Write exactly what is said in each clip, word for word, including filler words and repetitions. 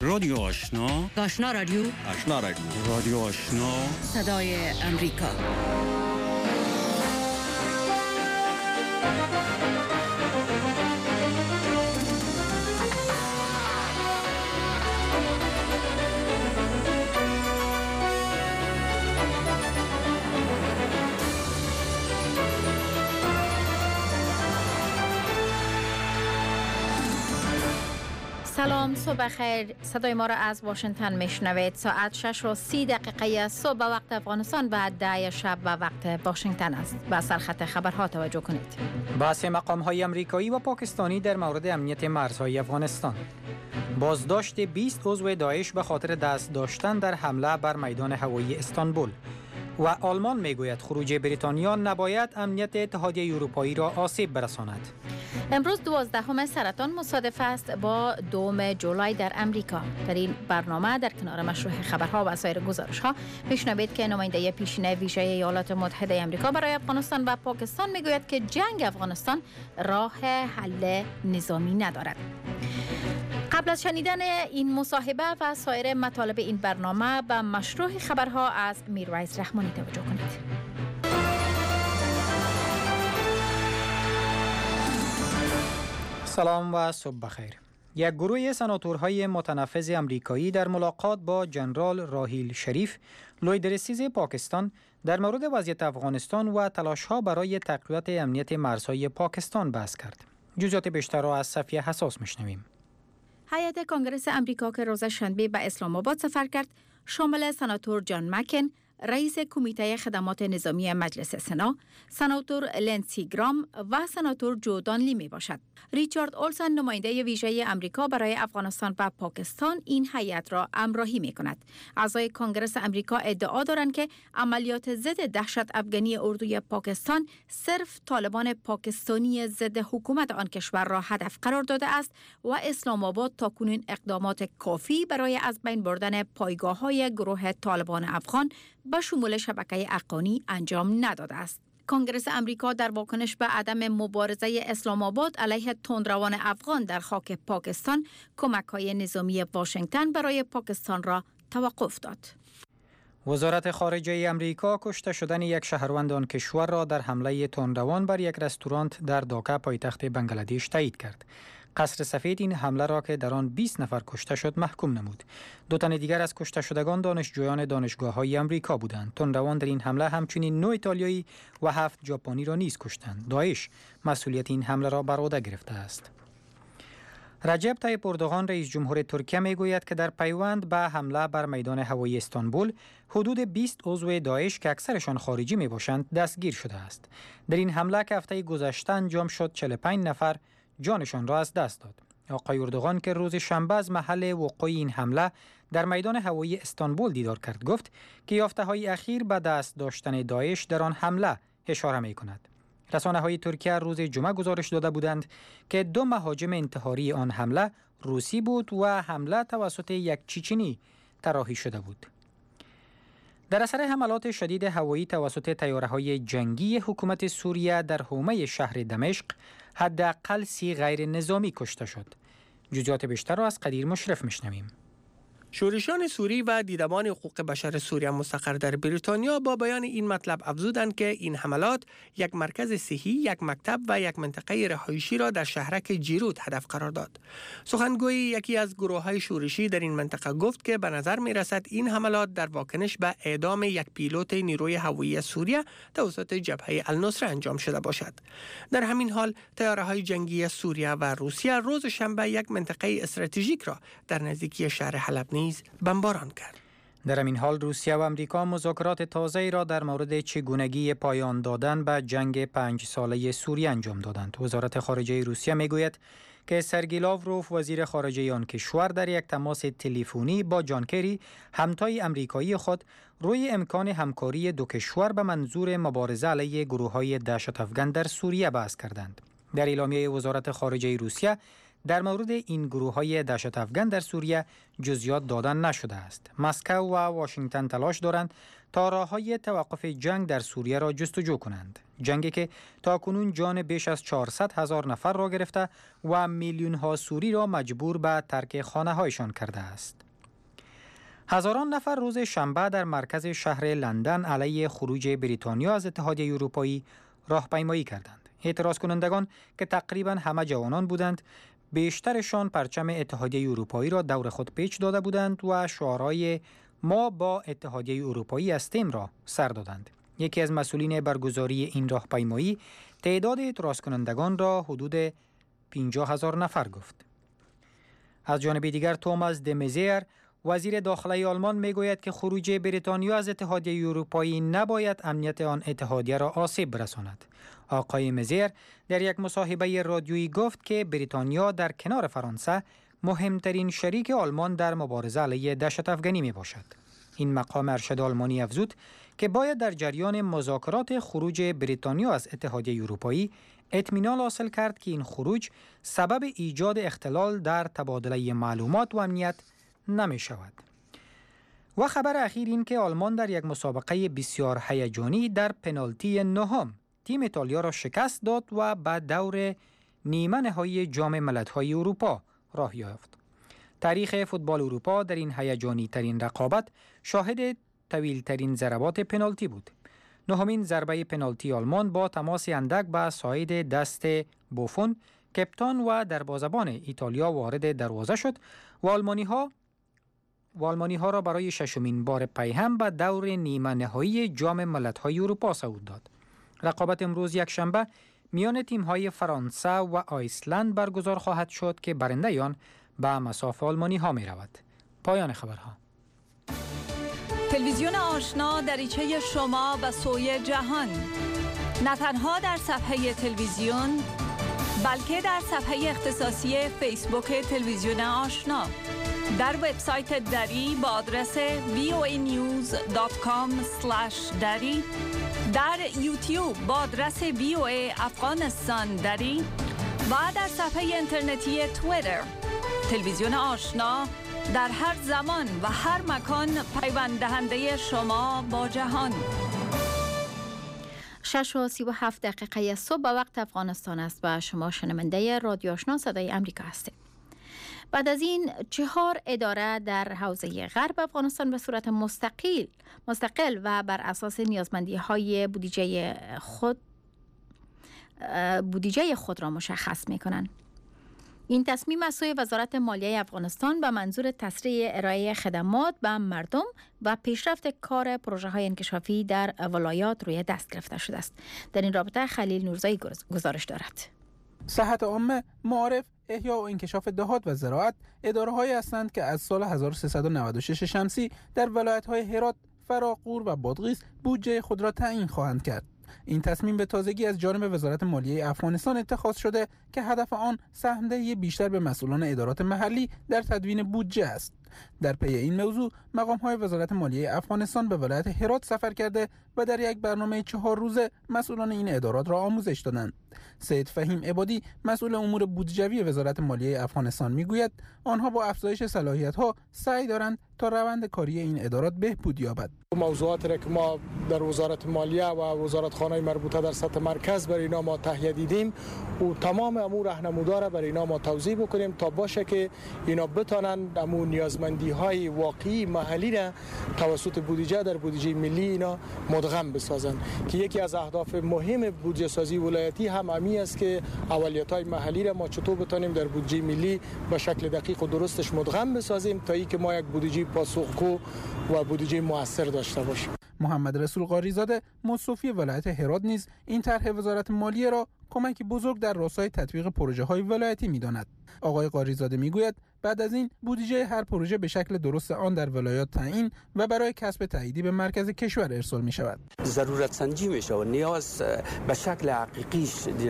رادیو آشنا، آشنا رادیو، آشنا رادیو، رادیو آشنا، صدای امریکا. سلام، صبح خیر. صدای ما را از واشنگتن میشنوید. ساعت شش و سی دقیقه صبح وقت افغانستان و ده شب و وقت واشنگتن است. به سرخط خبرها توجه کنید. بحث مقام‌های امریکایی و پاکستانی در مورد امنیت مرزهای افغانستان. بازداشت بیست عضو داعش به خاطر دست داشتن در حمله بر میدان هوایی استانبول. و آلمان میگوید خروج بریتانیا نباید امنیت اتحادیه اروپایی را آسیب برساند. امروز دوازدهم سرطان مصادف است با دوم جولای در امریکا. در این برنامه در کنار مشروع خبرها و سایر گزارش‌ها میشنوید که نماینده پیشین ویژه ایالات متحده آمریکا برای افغانستان و پاکستان میگوید که جنگ افغانستان راه حل نظامی ندارد. قبل از شنیدن این مصاحبه و سایر مطالب این برنامه به مشروع خبرها از میرویس رحمانی توجه کنید. سلام و صبح بخیر. یک گروه سناتورهای متنفذ امریکایی در ملاقات با جنرال راحیل شریف، لویدرسیز پاکستان، در مورد وضعیت افغانستان و تلاش‌ها برای تقویت امنیت مرزهای پاکستان بحث کرد. جزئیات بیشتر را از صفیه حساس میشنویم. هیئت کنگره امریکا که روز شنبه به اسلام آباد سفر کرد، شامل سناتور جان مکن، رئیس کمیته خدمات نظامی مجلس سنا، سناتور لنسی گرام و سناتور جو دانلی می باشد. ریچارد اولسن، نماینده ویژه امریکا برای افغانستان و پاکستان، این هیئت را همراهی می کند. اعضای کنگره امریکا ادعا دارند که عملیات ضد دهشت افغانی اردوی پاکستان صرف طالبان پاکستانی ضد حکومت آن کشور را هدف قرار داده است و اسلام آباد تاکنون اقدامات کافی برای از بین بردن پایگاه‌های گروه طالبان افغان به شمول شبکه افغانی انجام نداده است. کنگره امریکا در واکنش به عدم مبارزه اسلام آباد علیه تندروان افغان در خاک پاکستان، کمک‌های نظامی واشنگتن برای پاکستان را توقف داد. وزارت خارجه امریکا کشته شدن یک شهروند آن کشور را در حمله تندروان بر یک رستوران در داکا پایتخت بنگلادش تایید کرد. قصر سفید این حمله را که در آن بیست نفر کشته شد محکوم نمود. دو تن دیگر از کشته شدگان دانشجویان دانشگاه‌های امریکا بودند. تندروان در این حمله همچنین نه ایتالیایی و هفت ژاپنی را نیز کشتند. داعش مسئولیت این حمله را بر عهده گرفته است. رجب طیب اردوغان، رئیس جمهور ترکیه، میگوید که در پیوند به حمله بر میدان هوایی استانبول حدود بیست عضو داعش که اکثرشان خارجی می باشند دستگیر شده است. در این حمله که هفته گذشته انجام شد، چهل و پنج نفر جانشان را از دست داد. آقای اردوغان که روز شنبه از محل وقوع این حمله در میدان هوایی استانبول دیدار کرد، گفت که یافته‌های اخیر به دست داشتن داعش در آن حمله اشاره می کند. رسانه‌های ترکیه روز جمعه گزارش داده بودند که دو مهاجم انتحاری آن حمله روسی بود و حمله توسط یک چچنی طراحی شده بود. در اثر حملات شدید هوایی توسط طیاره‌های جنگی حکومت سوریه در حومه شهر دمشق، حداقل سی غیر نظامی کشته شد. جزئیات بیشتر را از قدیر مشرف میشنویم. شورشیان سوری و دیدبان حقوق بشر سوریه مستقر در بریتانیا با بیان این مطلب افزودند که این حملات یک مرکز صحی، یک مکتب و یک منطقه رهایشی را در شهرک جیرود هدف قرار داد. سخنگوی یکی از گروه‌های شورشی در این منطقه گفت که به نظر می‌رسد این حملات در واکنش به اعدام یک پیلوت نیروی هوایی سوریه توسط جبهه النصره انجام شده باشد. در همین حال طیاره‌های جنگی سوریه و روسیه روز شنبه یک منطقه استراتژیک را در نزدیکی شهر حلب بمباران کرد. در این حال روسیه و امریکا مذاکرات تازه‌ای را در مورد چگونگی پایان دادن به جنگ پنج ساله سوریه انجام دادند. وزارت خارجه روسیه میگوید که سرگئی لاوروف، وزیر خارجه آن کشور، در یک تماس تلفنی با جان کری، همتای امریکایی خود، روی امکان همکاری دو کشور به منظور مبارزه علیه گروه‌های دهشت افغان در سوریه بحث کردند. در اعلامیه وزارت خارجه روسیه در مورد این گروه‌های دهشت افکن در سوریه جزئیات دادن نشده است. مسکو و واشنگتن تلاش دارند تا راه‌های توقف جنگ در سوریه را جستجو کنند. جنگی که تاکنون جان بیش از چهارصد هزار نفر را گرفته و میلیون‌ها سوری را مجبور به ترک خانه‌هایشان کرده است. هزاران نفر روز شنبه در مرکز شهر لندن علیه خروج بریتانیا از اتحادیه اروپایی راهپیمایی کردند. اعتراض کنندگان که تقریباً همه جوانان بودند، بیشترشان پرچم اتحادیه اروپایی را دور خود پیچ داده بودند و شعارهای ما با اتحادیه اروپایی هستیم را سر دادند. یکی از مسئولین برگزاری این راهپیمایی تعداد اعتراض کنندگان را حدود پنجاه هزار نفر گفت. از جانب دیگر توماس دمزیر وزیر داخلی آلمان میگوید که خروج بریتانیا از اتحادیه اروپایی نباید امنیت آن اتحادیه را آسیب برساند. آقای مزیر در یک مصاحبه رادیویی گفت که بریتانیا در کنار فرانسه مهمترین شریک آلمان در مبارزه علیه دهشت افکنی می باشد. این مقام ارشد آلمانی افزود که باید در جریان مذاکرات خروج بریتانیا از اتحادیه اروپایی اطمینان حاصل کرد که این خروج سبب ایجاد اختلال در تبادله معلومات و امنیت نمی شود. و خبر اخیر این که آلمان در یک مسابقه بسیار هیجانی در پنالتی نهم تیم ایتالیا را شکست داد و به دور نیمه نهایی جام ملت‌های اروپا راه یافت. تاریخ فوتبال اروپا در این هیجانی ترین رقابت شاهد طویل ترین ضربات پنالتی بود. نهمین ضربه پنالتی آلمان با تماس اندک به ساعد دست بوفون کپتان و دروازه‌بان ایتالیا وارد دروازه شد و آلمانی ها و آلمانی ها را برای ششمین بار پی هم به دور نیمه نهایی جام ملت‌های اروپا صعود داد. رقابت امروز یک شنبه میان تیم‌های فرانسه و آیسلند برگزار خواهد شد که برنده آن به مصاف آلمانی ها می رود. پایان خبرها. تلویزیون آشنا دریچه شما به سوی جهان، نه تنها در صفحه تلویزیون بلکه در صفحه اختصاصی فیسبوک تلویزیون آشنا، در وبسایت دری با آدرس وی او ای نیوز دات کام اسلش دری، در یوتیوب با آدرس وی او ای افغانستان دری و در صفحه اینترنتی توییتر. تلویزیون آشنا در هر زمان و هر مکان پیوند دهنده شما با جهان. شش و سی و هفت دقیقه صبح به وقت افغانستان است و شما شنونده رادیو آشنا صدای امریکا هستید. بعد از این چهار اداره در حوزه غرب افغانستان به صورت مستقل مستقل و بر اساس نیازمندی های بودجه خود بودجه خود را مشخص می کنند. این تصمیم از سوی وزارت مالیه افغانستان به منظور تسریع ارائه خدمات به مردم و پیشرفت کار پروژه های انکشافی در ولایات روی دست گرفته شده است. در این رابطه خلیل نورزایی گزارش دارد. صحت عامه، معارف، احیا و انکشاف دهات و زراعت اداره‌هایی هستند که از سال هزار و سیصد و نود و شش شمسی در ولایت‌های هرات، فراغور و بادغیس بودجه خود را تعیین خواهند کرد. این تصمیم به تازگی از جانب وزارت مالیه افغانستان اتخاذ شده که هدف آن سهم‌دهی بیشتر به مسئولان ادارات محلی در تدوین بودجه است. در پی این موضوع مقام‌های وزارت مالیه افغانستان به ولایت هرات سفر کرده و در یک برنامه چهار روزه مسئولان این ادارات را آموزش دادند. سید فهیم عبادی مسئول امور بودجوی وزارت مالیه افغانستان میگوید آنها با افزایش صلاحیت‌ها سعی دارند تا روند کاری این ادارات بهبود یابد. موضوعاتی را که ما در وزارت مالیه و وزارتخانه مربوطه در سطح مرکز بر اینا ما تهیه دیدیم و تمام امور راهنمودا را بر اینا ما توضیح بکنیم تا باشه که اینا بتانند امور نیازمندی های واقعی محلی را توسط بودجه در بودجه ملی اینا مدغم بسازند که یکی از اهداف مهم بودجه سازی ولایتی هم امی است که اولیت های محلی را ما چطور بتانیم در بودجه ملی به شکل دقیق و درستش مدغم بسازیم تا اینکه ما یک بودجه پاسخگو و بودجه موثر داشته باشیم. محمد رسول قاریزاده مصوفی ولایت هرات نیز این طرح وزارت مالیه را کمکی بزرگ در راستای تطبیق پروژه های ولایتی می‌داند. آقای قاریزاده میگوید بعد از این بودجه هر پروژه به شکل درست آن در ولایات تعیین و برای کسب تاییدی به مرکز کشور ارسال می شود. ضرورت سنجی می شود، نیاز به شکل حقیقی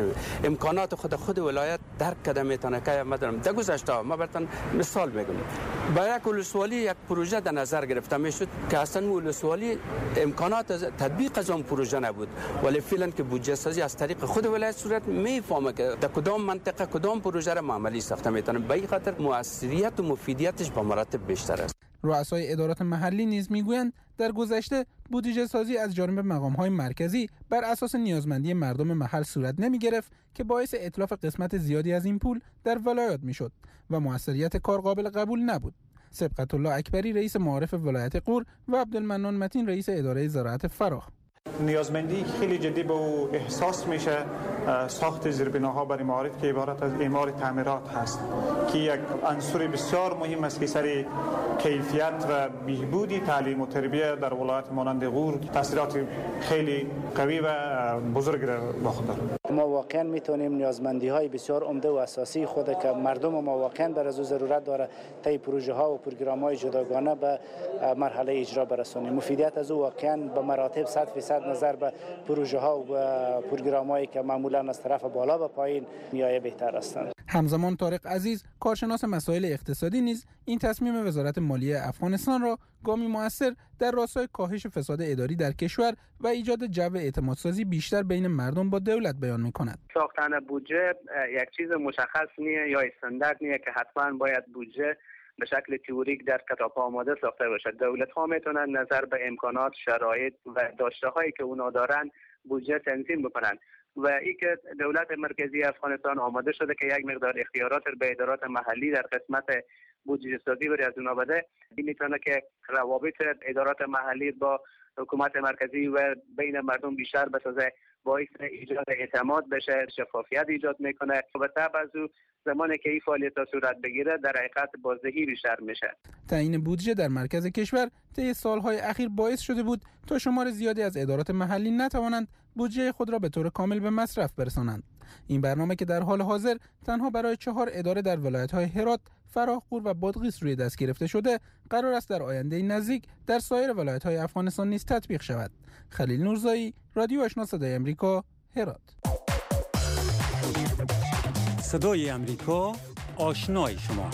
امکانات خود خود ولایت درک کرده میتونه که مثلا در گذشته ما براتون مثال میگم، با یک ولسوالی یک پروژه در نظر گرفته میشد که اصلا ولسوالی امکانات تطبیق از اون پروژه نبود، ولی فعلا که بودجه سازی از طریق خود ولایت صورت میفهمه که در کدام منطقه کدام پروژه را عملی ساخته میتونه، به این خاطر موثریت و مفیدیتش به مراتب بیشتر است. رؤسای ادارات محلی نیز میگویند در گذشته بودجه سازی از جانب مقام‌های مرکزی بر اساس نیازمندی مردم محل صورت نمی گرفت که باعث اتلاف قسمت زیادی از این پول در ولایات میشد و موثریت کار قابل قبول نبود. سبقت الله اکبری رئیس معارف ولایت غور و عبدالمنان متین رئیس اداره زراعت فراخ. نیازمندی خیلی جدی به او احساس میشه ساخت زیربناها برای معارف که عبارت از اعمار تعمیرات هست که یک عنصر بسیار مهم است که سر کیفیت و بهبودی تعلیم و تربیت در ولایت مانند غور تاثیرات خیلی قوی و بزرگ را با خود دارد. ما واقعا میتونیم نیازمندی های بسیار عمده و اساسی خود که مردم ما واقعا بر از ضرورت داره طی پروژه ها و پروگرام های جداگانه به مرحله اجرا برسونیم. مفیدیت از او واقعا به مراتب صد فیصد نظر به پروژه ها و پروگرام هایی که معمولا از طرف بالا به پایین میایه بهتر هستند. همزمان طارق عزیز کارشناس مسائل اقتصادی نیز این تصمیم وزارت مالیه افغانستان را گامی مؤثر در راستای کاهش فساد اداری در کشور و ایجاد جو اعتمادسازی بیشتر بین مردم با دولت بیان می‌کند. ساختن بودجه یک چیز مشخص نیست یا استاندارد نیست که حتما باید بودجه به شکل تئوریک در کتاب آماده ساخته باشد. دولت ها میتونن نظر به امکانات، شرایط و داشته هایی که اونا دارن بودجه تنظیم بکنن و این که دولت مرکزی افغانستان آماده شده که یک مقدار اختیارات به ادارات محلی در قسمت بودجه سازی بر از اونا بده. این میتونه که روابط ادارات محلی با حکومت مرکزی و بین مردم بیشتر بسازه، باعث ایجاد اعتماد بشه، شفافیت ایجاد میکنه و تبع از او زمانی که این فعالیت صورت بگیره در حقیقت بازدهی بیشتر میشه. تعیین بودجه در مرکز کشور طی سالهای اخیر باعث شده بود تا شمار زیادی از ادارات محلی نتوانند بودجه خود را به طور کامل به مصرف برسانند. این برنامه که در حال حاضر تنها برای چهار اداره در ولایت‌های هرات، فراخ، غور و بادغیس روی دست گرفته شده، قرار است در آینده نزدیک در سایر ولایت‌های افغانستان نیز تطبیق شود. خلیل نورزایی، رادیو آشنا صدای امریکا، هرات. صدای امریکا، آشنای شما.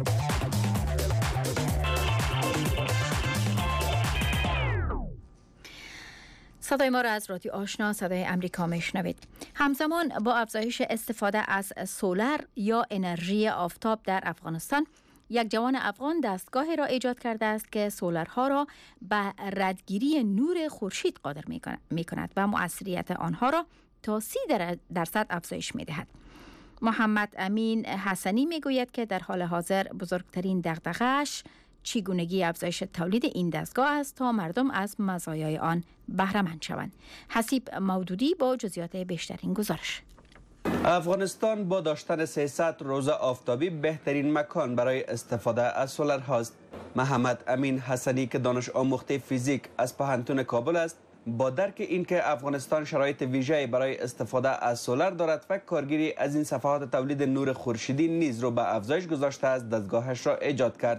صدای ما را از رادیو آشنا صدای امریکا میشنوید. همزمان با افزایش استفاده از سولر یا انرژی آفتاب در افغانستان، یک جوان افغان دستگاهی را ایجاد کرده است که سولرها را به ردگیری نور خورشید قادر می کند و مؤثریت آنها را تا سی درصد افزایش می دهد. محمد امین حسنی می گوید که در حال حاضر بزرگترین دغدغه‌اش چگونگی افزایش تولید این دستگاه است تا مردم از مزایای آن بهره مند شوند. حسیب مودودی با جزئیات بیشتر این گزارش. افغانستان با داشتن سیصد روزه آفتابی بهترین مکان برای استفاده از سولر هاست. محمد امین حسنی که دانش آموخته فیزیک از پهنتون کابل است، با درک اینکه افغانستان شرایط ویژه‌ای برای استفاده از سولر دارد و کارگیری از این صفحات تولید نور خورشیدی نیز رو به افزایش گذاشته است، دستگاهش را ایجاد کرد.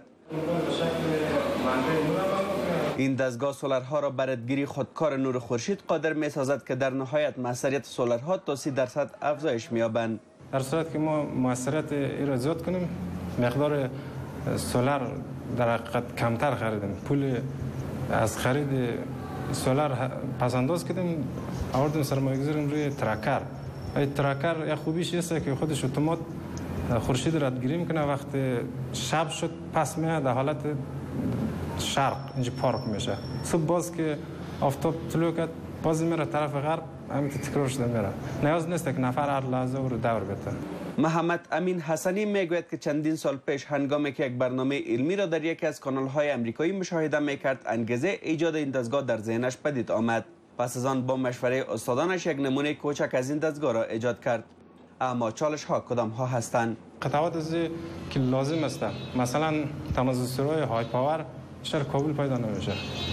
این دستگاه سولرها را بر ردگیری خودکار نور خورشید قادر می سازد که در نهایت موثریت سولرها تا سی درصد افزایش می‌یابند. در صورت که ما موثریت این را زیاد کنیم، مقدار سولر در حقیقت کمتر خریدیم، پول از خرید سولر پس انداز کردیم، آوردیم سرمایه گذاریم روی تراکر. این تراکر یک خوبیش است که خودش اتومات خورشید را ردگیری میکنه، وقتی شب شد پس میاد در حالت شرق اینجا پارک میشه، صبح باز که آفتاب طلوع کرد باز میره طرف غرب، همینطور تکرار شده میره، نیاز نیست که نفر هر لحظه رو دور بده. محمد امین حسنی میگوید که چندین سال پیش هنگامی که یک برنامه علمی را در یکی از کانال‌های آمریکایی مشاهده میکرد، انگیزه ایجاد این دستگاه در ذهنش پدید آمد. پس از آن با مشوره استادانش یک نمونه کوچک از این دستگاه را ایجاد کرد. اما چالش ها کدام ها هستند؟ قطعات از که لازم است، مثلا ترانزیستورهای های پاور شهر کابل پیدا نمیشه،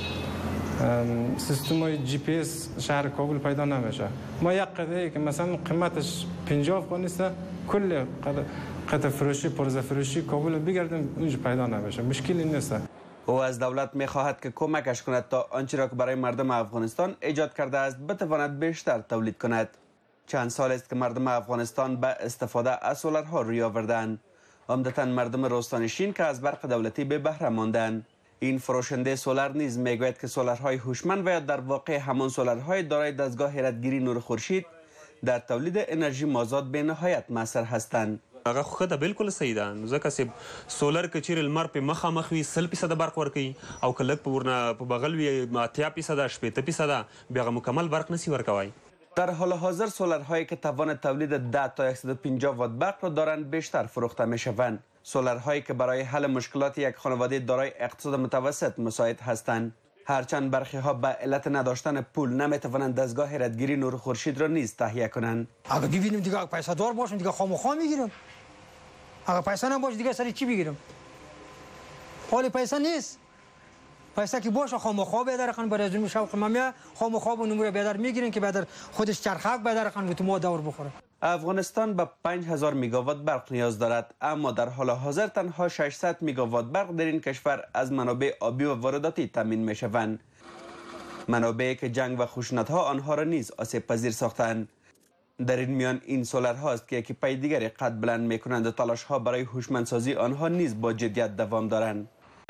سیستم های جی پی اس شهر کابل پیدا نمیشه. ما یک قطعه که مثلا قیمتش پنجاه افغان است، کل قطع فروشی پرزه فروشی کابل بگردیم اونجا پیدا نمیشه. مشکلی نیست. او از دولت می‌خواهد که کمکش کند تا آنچه را که برای مردم افغانستان ایجاد کرده است بتواند بیشتر تولید کند. چند سال است که مردم افغانستان به استفاده از سولرها روی آوردند. عمدتاً مردم روستانشین که از برق دولتی به بهره ماندند. این فروشنده سولر نیز میگوید که سولرهای هوشمند و یا در واقع همان سولرهای دارای دستگاه حیرتگیری نور خورشید در تولید انرژی مازاد به نهایت موثر هستند. هغه خو ده بالکل صحیح ده ځکه چې سولر که چیرې لمر پې مخامخ وي سل فیصده برق ورکوي او که لږ په ورنه په بغل وي اتیا فیصده شپېته فیصده بیا هغه مکمل برق نسی ورکوی. در حال حاضر سولرهایی که توان تولید ده تا صد و پنجاه وات برق را دارند بیشتر فروخته می شوند. سولرهایی که برای حل مشکلات یک خانواده دارای اقتصاد متوسط مساعد هستند. هرچند برخی ها به علت نداشتن پول نمی توانند دستگاه حیرتگیری نور خورشید را نیز تهیه کنند. اگه ببینیم دیگه پیسه دار باشم دیگه خامخا میگیرم. اگه پیسه نباشه دیگه سری چی بگیرم؟ حال پیسه نیست. پیسه که باشه خامخا بیادر خان برای زمین شوق مامیا خامخا و نمره بیادر میگیرن که بیادر خودش چرخک بیادر خان و تو ما دور بخوره. افغانستان به پنج هزار میگاوات برق نیاز دارد، اما در حال حاضر تنها ششصد میگاوات برق در این کشور از منابع آبی و وارداتی تامین میشوند. منابعی که جنگ و خشونت‌ها آنها را نیز آسیب پذیر ساختند. در این میان این سولرها است که یکی پای دیگری قد بلند میکنند و تلاش‌ها برای هوشمندسازی آنها نیز با جدیت دوام دارند.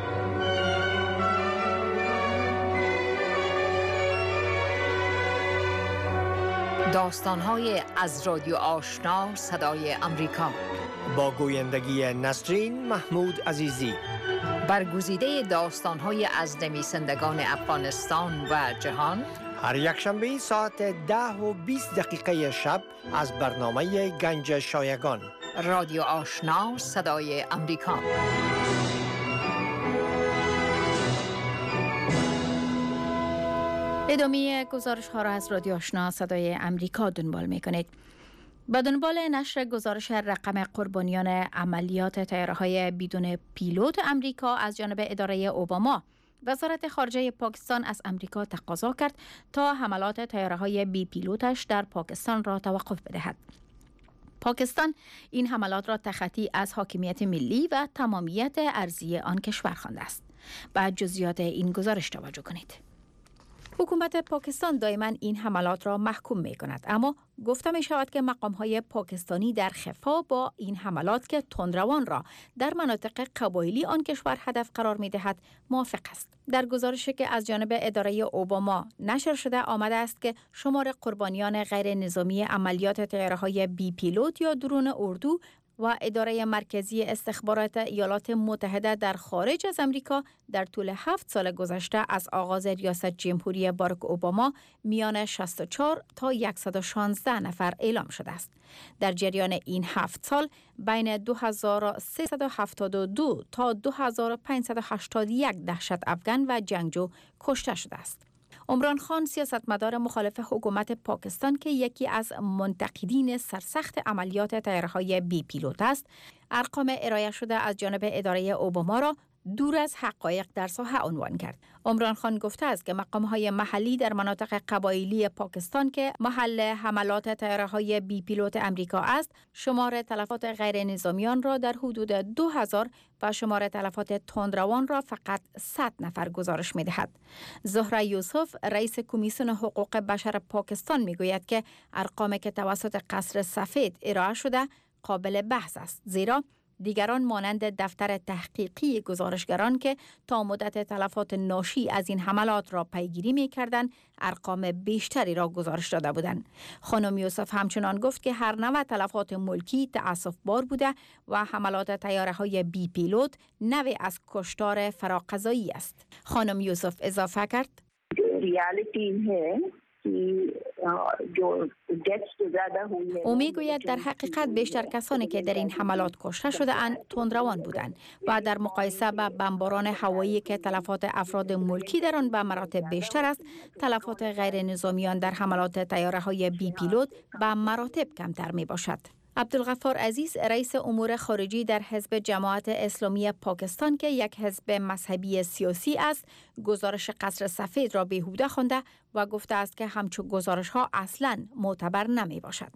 داستان‌های از رادیو آشنا صدای امریکا با گویندگی نسرین محمود عزیزی. برگزیده داستان‌های از نویسندگان افغانستان و جهان هر یک شنبه ساعت ده و بیست دقیقه شب از برنامه گنج شایگان. رادیو آشنا صدای امریکا. ادامه گزارش ها را از رادیو آشنا صدای امریکا دنبال می کنید. با دنبال نشر گزارش رقم قربانیان عملیات طیاره‌های بدون پیلوت امریکا از جانب اداره اوباما، وزارت خارجه پاکستان از امریکا تقاضا کرد تا حملات طیاره‌های بی پیلوتش در پاکستان را توقف بدهد. پاکستان این حملات را تخطی از حاکمیت ملی و تمامیت ارضی آن کشور خوانده است. به جزئیات این گزارش توجه کنید. حکومت پاکستان دائما این حملات را محکوم می کند، اما گفته می شود که مقام های پاکستانی در خفا با این حملات که تندروان را در مناطق قبایلی آن کشور هدف قرار می دهد موافق است. در گزارشی که از جانب اداره اوباما نشر شده آمده است که شمار قربانیان غیر نظامی عملیات طیاره‌های بی پیلوت یا درون اردو و اداره مرکزی استخبارات ایالات متحده در خارج از امریکا در طول هفت سال گذشته از آغاز ریاست جمهوری باراک اوباما میان شصت و چهار تا صد و شانزده نفر اعلام شده است. در جریان این هفت سال بین دو هزار و سیصد و هفتاد و دو تا دو هزار و پانصد و هشتاد و یک دهشت افغان و جنگجو کشته شده است. عمران خان سیاستمدار مخالف حکومت پاکستان که یکی از منتقدین سرسخت عملیات طیاره‌های بی پیلوت است، ارقام ارائه شده از جانب اداره اوباما را دور از حقایق در ساحه عنوان کرد. عمران خان گفته است که مقام‌های محلی در مناطق قبایلی پاکستان که محل حملات طیاره‌های بی پیلوت امریکا است، شمار تلفات غیر نظامیان را در حدود دو هزار و شمار تلفات تندروان را فقط صد نفر گزارش می‌دهد. زهره یوسف رئیس کمیسیون حقوق بشر پاکستان می‌گوید که ارقامی که توسط قصر سفید ارائه شده قابل بحث است، زیرا دیگران مانند دفتر تحقیقی گزارشگران که تا مدت تلفات ناشی از این حملات را پیگیری می کردن ارقام بیشتری را گزارش داده بودند. خانم یوسف همچنان گفت که هر نوع تلفات ملکی تأسف بار بوده و حملات طیاره های بی پیلوت نوعی از کشتار فراقضایی است. خانم یوسف اضافه کرد او میگوید در حقیقت بیشتر کسانی که در این حملات کشته شده اند تندروان بودند و در مقایسه با بمباران هوایی که تلفات افراد ملکی در آن به مراتب بیشتر است، تلفات غیر نظامیان در حملات طیاره‌های بی پیلوت به مراتب کمتر می باشد. عبدالغفار عزیز رئیس امور خارجی در حزب جماعت اسلامی پاکستان که یک حزب مذهبی سیاسی است، گزارش قصر سفید را بیهوده خوانده و گفته است که همچون گزارش ها اصلاً معتبر نمی باشد.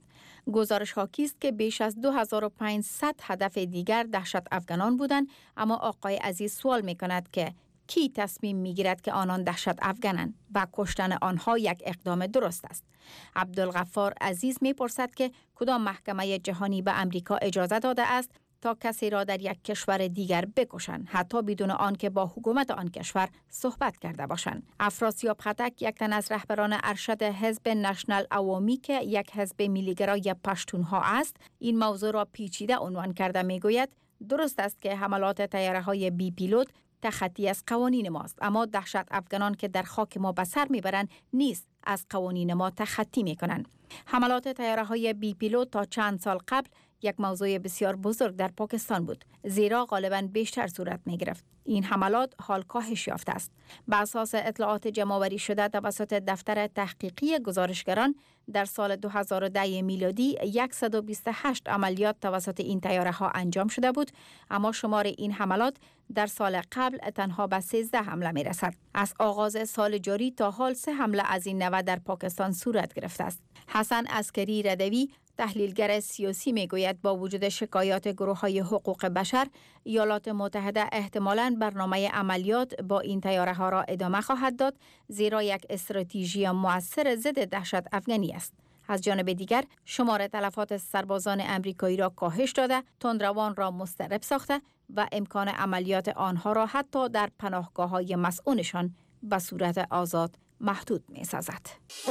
گزارش حاکی است که بیش از دو هزار و پانصد هدف دیگر دهشت افغانان بودند، اما آقای عزیز سوال می کند که کی تصمیم می گیرد که آنان دهشت افغانند و کشتن آنها یک اقدام درست است؟ عبدالغفار عزیز می پرسد که کدام محکمه جهانی به امریکا اجازه داده است تا کسی را در یک کشور دیگر بکشند، حتی بدون آنکه با حکومت آن کشور صحبت کرده باشند. افراسیاب خطک، یک تن از رهبران ارشد حزب نشنل عوامی که یک حزب ملیگرای پشتونها است، این موضوع را پیچیده عنوان کرده میگوید درست است که حملات طیاره‌های بی پیلوت تخطی از قوانین ماست، اما دهشت افغانان که در خاک ما به سر میبرند نیست از قوانین ما تخطی میکنند. حملات طیاره‌های بی پیلوت تا چند سال قبل یک موضوع بسیار بزرگ در پاکستان بود، زیرا غالباً بیشتر صورت می گرفت. این حملات حال کاهش یافته است. بر اساس اطلاعات جمع‌آوری شده توسط دفتر تحقیقی گزارشگران، در سال دو هزار و ده میلادی صد و بیست و هشت عملیات توسط این طیاره ها انجام شده بود، اما شمار این حملات در سال قبل تنها به سیزده حمله می رسد. از آغاز سال جاری تا حال سه حمله از این نوع در پاکستان صورت گرفته است. حسن عسکری ردوی، تحلیلگر سیاسی، میگوید با وجود شکایات گروه‌های حقوق بشر، ایالات متحده احتمالاً برنامه عملیات با این طیاره‌ها را ادامه خواهد داد، زیرا یک استراتژی مؤثر ضد دهشت افغانی است. از جانب دیگر شمار تلفات سربازان امریکایی را کاهش داده، تندروان را مضطرب ساخته و امکان عملیات آنها را حتی در پناهگاه‌های مسئولشان به صورت آزاد محدود می‌سازد.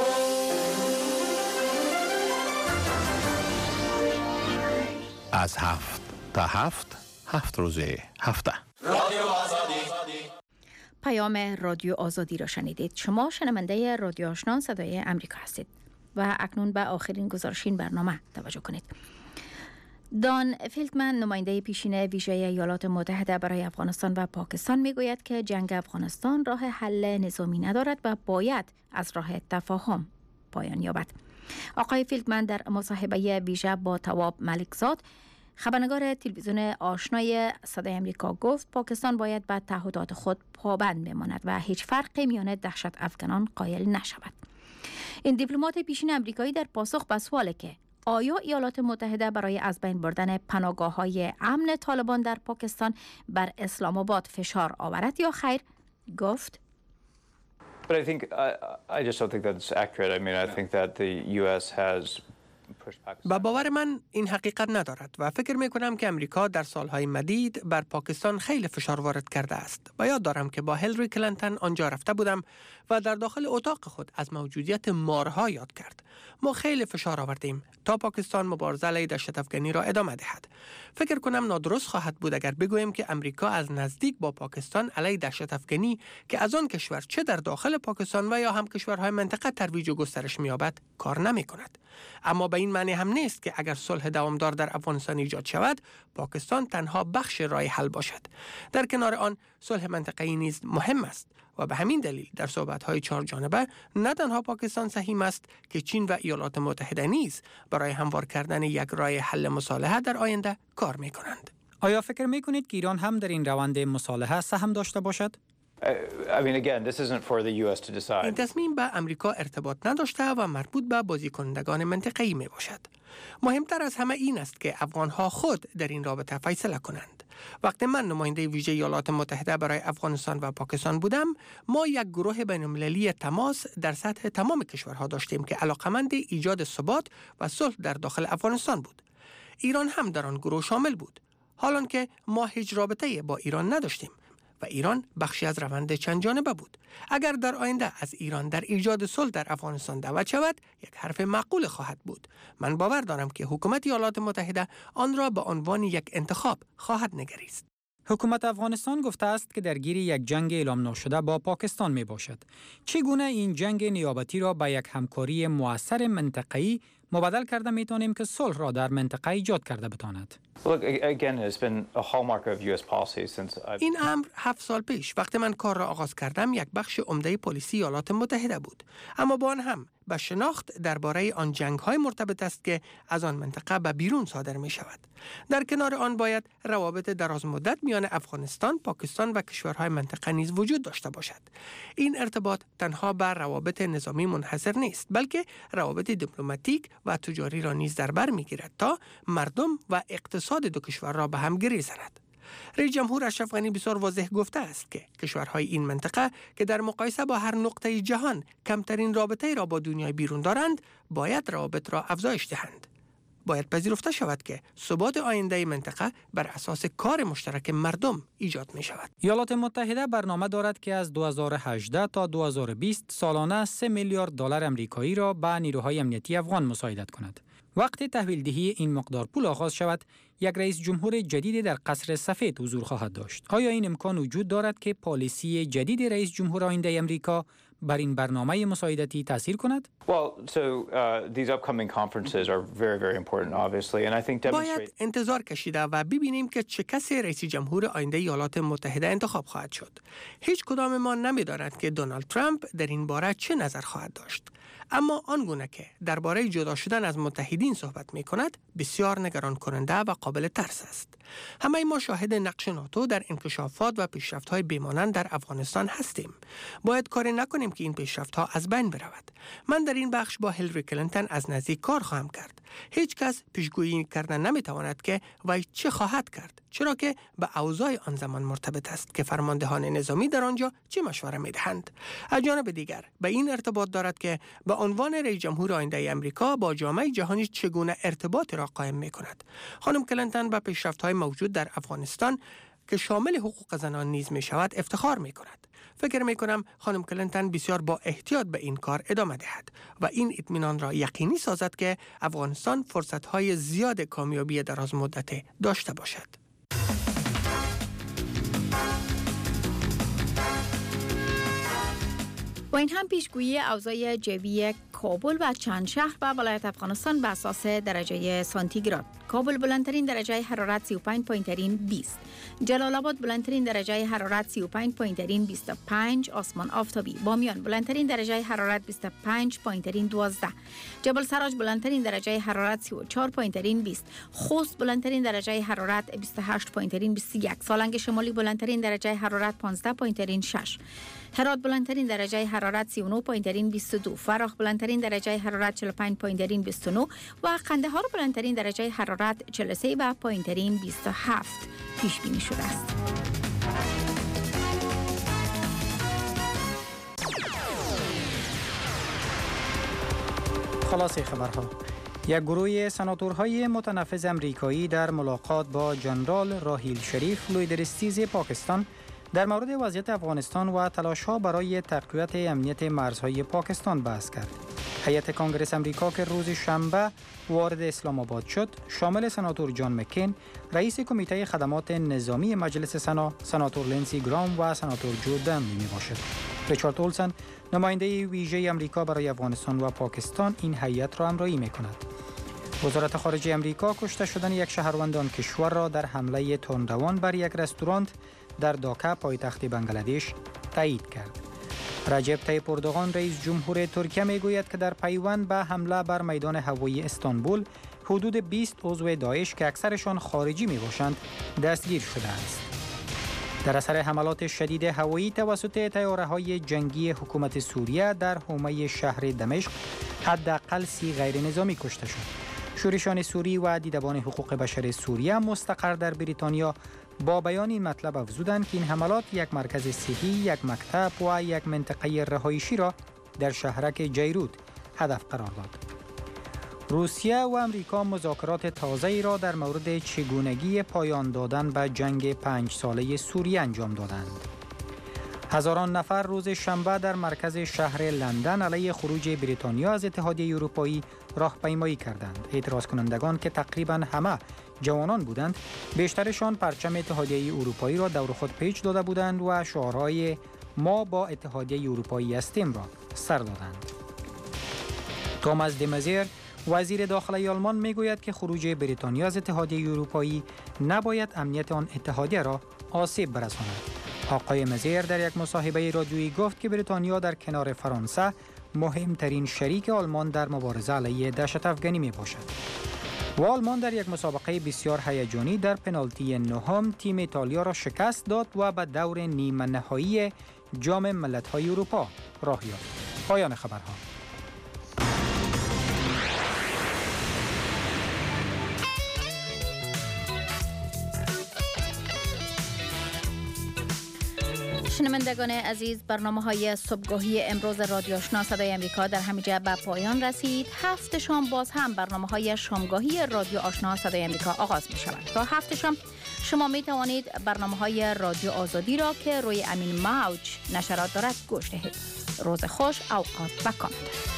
از هفت تا هفت، هفت روزه هفته. رادیو آزادی. پیام رادیو آزادی را شنیدید. شما شنونده رادیو آشنا صدای امریکا هستید و اکنون به آخرین گزارش این برنامه توجه کنید. دان فیلدمن، نماینده پیشین ویژه ایالات متحده برای افغانستان و پاکستان، میگوید که جنگ افغانستان راه حل نظامی ندارد و باید از راه تفاهم پایان یابد. آقای فیلدمن در مصاحبه ویژه با تواب ملکزاد، خبرنگار تلویزیون آشنای صدای امریکا، گفت پاکستان باید به تعهدات خود پابند بماند و هیچ فرقی میان دهشت افغانان قائل نشود. این دیپلمات پیشین امریکایی در پاسخ به سوالی که آیا ایالات متحده برای از بین بردن پناهگاه‌های امن طالبان در پاکستان بر اسلام آباد فشار آورد یا خیر، گفت But I think I, I just don't think that's accurate. I mean, I think that the U S has با باور من این حقیقت ندارد و فکر می کنم که امریکا در سالهای مدید بر پاکستان خیلی فشار وارد کرده است. و یاد دارم که با هیلری کلینتون آنجا رفته بودم و در داخل اتاق خود از موجودیت مارها یاد کرد. ما خیلی فشار آوردیم تا پاکستان مبارزه علیه دهشت افغانی را ادامه دهد. فکر کنم نادرست خواهد بود اگر بگوییم که امریکا از نزدیک با پاکستان علیه دهشت افغانی که از آن کشور چه در داخل پاکستان و یا هم کشورهای منطقه ترویج و گسترش می‌یابد کار نمی کند. اما به این معنی هم نیست که اگر صلح دوامدار در افغانستان ایجاد شود پاکستان تنها بخش راه حل باشد. در کنار آن صلح منطقه‌ای نیز مهم است و به همین دلیل در صحبت‌های چهار جانبه نه تنها پاکستان سهیم است که چین و ایالات متحده نیز برای هموار کردن یک راه حل مصالحه در آینده کار می‌کنند. آیا فکر می‌کنید که ایران هم در این روند مصالحه سهم داشته باشد؟ I mean, again, this isn't for the U S to decide. این تصمیم به امریکا ارتباط نداشته و مربوط به بازیکنندگان منطقه‌ای می باشد. مهمتر از همه این است که افغان‌ها خود در این رابطه فیصله کنند. وقتی من نماینده ویژه ایالات متحده برای افغانستان و پاکستان بودم، ما یک گروه بین‌المللی تماس در سطح تمام کشورها داشتیم که علاقمند ایجاد ثبات و صلح در داخل افغانستان بود. ایران هم در آن گروه شامل بود. حالان که ما هیچ رابطه‌ای با ایران نداشتیم و ایران بخشی از روند چند جانبه بود. اگر در آینده از ایران در ایجاد صلح در افغانستان دعوت شود، یک حرف معقول خواهد بود. من باور دارم که حکومت ایالات متحده آن را به عنوان یک انتخاب خواهد نگریست. حکومت افغانستان گفته است که درگیر یک جنگ اعلام نشده با پاکستان می باشد. چگونه این جنگ نیابتی را به یک همکاری مؤثر منطقه‌ای مبادل کرده می توانیم که صلح را در منطقه ایجاد کرده بتواند؟ این امر هفت سال پیش وقتی من کار را آغاز کردم یک بخش عمده پلیسی ایالات متحده بود. اما با آن هم به شناخت درباره آن جنگ‌های مرتبط است که از آن منطقه به بیرون صادر می شود. در کنار آن باید روابط دراز مدت میان افغانستان، پاکستان و کشورهای منطقه نیز وجود داشته باشد. این ارتباط تنها بر روابط نظامی منحصر نیست، بلکه روابط دیپلماتیک و تجاری را نیز در بر می‌گیرد تا مردم و اقتصاد دو کشور را به هم گره زند. رئیس جمهور اشرف غنی بسیار واضح گفته است که کشورهای این منطقه که در مقایسه با هر نقطه جهان کمترین رابطه را با دنیای بیرون دارند، باید روابط را افزایش دهند. باید پذیرفته شود که ثبات آینده منطقه بر اساس کار مشترک مردم ایجاد می شود. ایالات متحده برنامه دارد که از دو هزار و هجده تا دو هزار و بیست سالانه سه میلیارد دلار آمریکایی را به نیروهای امنیتی افغان مساعدت کند. وقتی تحویل دهی این مقدار پول آغاز شود، یک رئیس جمهور جدید در قصر سفید حضور خواهد داشت. آیا این امکان وجود دارد که پالیسی جدید رئیس جمهور آینده امریکا بر این برنامه مساعدتی تاثیر کند؟ باید انتظار کشیده و ببینیم که چه کسی رئیس جمهور آینده ایالات متحده انتخاب خواهد شد. هیچ کدام ما نمی‌داند که دونالد ترامپ در این باره چه نظر خواهد داشت. اما آنگونه که درباره جدا شدن از متحدین صحبت می کند بسیار نگران کننده و قابل ترس است. همه ما شاهد نقش ناتو در انکشافات و پیشرفت‌های بیمانند در افغانستان هستیم. باید کاری نکنیم که این پیشرفت‌ها از بین برود. من در این بخش با هیلاری کلینتون از نزدیک کار خواهم کرد. هیچ کس پیشگویی کردن نمی‌تواند که وی چه خواهد کرد، چرا که به اوضاع آن زمان مرتبط است که فرماندهان نظامی در آنجا چه مشوره می‌دهند. از جانب دیگر به این ارتباط دارد که به عنوان رئیس جمهور آینده امریکا با جامعه جهانی چگونه ارتباط را قائم می‌کند. خانم کلینتون به پیشرفت‌های موجود در افغانستان که شامل حقوق زنان نیز می‌شود افتخار می‌کند. فکر می‌کنم خانم کلینتون بسیار با احتیاط به این کار ادامه دهد و این اطمینان را یقینی سازد که افغانستان فرصت‌های زیاد کامیابی دراز مدت داشته باشد. و این هم پیشگویی اوضاع جوی کابل و چند شهر و ولایت افغانستان به اساس درجه سانتیگراد. کابل بلندترین درجه حرارت سی و پنج پایین بیست، جلال آباد بلندترین درجه حرارت سی و پنج پایین بیست و پنج، آسمان آفتابی. بامیان بلندترین درجه حرارت بیست و پنج پایین دوازده، جبل سراج بلندترین درجه حرارت سی و چهار پایین بیست، خوست بلندترین درجه حرارت بیست و هشت پایین بیست و یک، سالنگ شمالی بلندترین درجه حرارت پانزده پایین شش، هرات بلندترین درجه حرارت سی و نه پایین بیست و دو، فرخ بلندترین درجه حرارت چهل و پنج پایین بیست و نه و قندهار بلندترین درجه حرارت چهل و سه پایین بیست و هفت پیش بینی شده است. خلاصه خبرها. یک گروه سناتورهای متنفذ امریکایی در ملاقات با جنرال راحیل شریف لویدرستیز پاکستان در مورد وضعیت افغانستان و تلاش‌ها برای تقویت امنیت مرزهای پاکستان بحث کرد. هیئت کنگره امریکا که روز شنبه وارد اسلام آباد شد، شامل سناتور جان مکین، رئیس کمیته خدمات نظامی مجلس سنا، سناتور لنسی گرام و سناتور جو دنلی میباشد. ریچارد اولسن، نماینده ویژه امریکا برای افغانستان و پاکستان، این هیئت را همراهی میکند. وزارت خارجه امریکا کشته شدن یک شهروند آن کشور را در حمله تندروان بر یک رستوران در داکا پایتخت بنگلادش تایید کرد. رجب طیب اردوغان رئیس جمهور ترکیه میگوید که در پیوند به حمله بر میدان هوایی استانبول حدود بیست عضو داعش که اکثرشان خارجی می باشند دستگیر شده است. در اثر حملات شدید هوایی توسط طیاره‌های جنگی حکومت سوریه در حومه شهر دمشق حداقل سی غیر نظامی کشته شد. شورشان سوری و دیدبان حقوق بشر سوریه مستقر در بریتانیا با بیان این مطلب افزودند که این حملات یک مرکز صحی، یک مکتب و یک منطقه رهایشی را در شهرک جیرود هدف قرار داد. روسیه و امریکا مذاکرات تازه‌ای را در مورد چگونگی پایان دادن به جنگ پنج ساله سوریه انجام دادند. هزاران نفر روز شنبه در مرکز شهر لندن علیه خروج بریتانیا از اتحادیه اروپایی راهپیمایی کردند. اعتراض کنندگان که تقریباً همه جوانان بودند، بیشترشان پرچم اتحادیه اروپایی را دور خود پیچ داده بودند و شعارهای ما با اتحادیه اروپایی هستیم را سر دادند. توماس دمزیر، وزیر داخلی آلمان، میگوید که خروج بریتانیا از اتحادیه اروپایی نباید امنیت آن اتحادیه را آسیب برساند. آقای مزیر در یک مصاحبه رادیویی گفت که بریتانیا در کنار فرانسه مهمترین شریک آلمان در مبارزه علیه دهشت افغانی می باشد. و آلمان در یک مسابقه بسیار هیجانی در پنالتی نهم تیم ایتالیا را شکست داد و به دور نیمه نهایی جام ملت‌های اروپا راه یافت. پایان خبرها. شنوندگان عزیز، برنامه های صبحگاهی امروز رادیو آشنا صدای امریکا در همینجا به پایان رسید. هفت شام باز هم برنامه های شامگاهی رادیو آشنا صدای امریکا آغاز می شود. تا هفت شام شما می توانید برنامه های رادیو آزادی را که روی امین موج نشرات دارد گوش دهید. روز خوش، اوقات و کامل.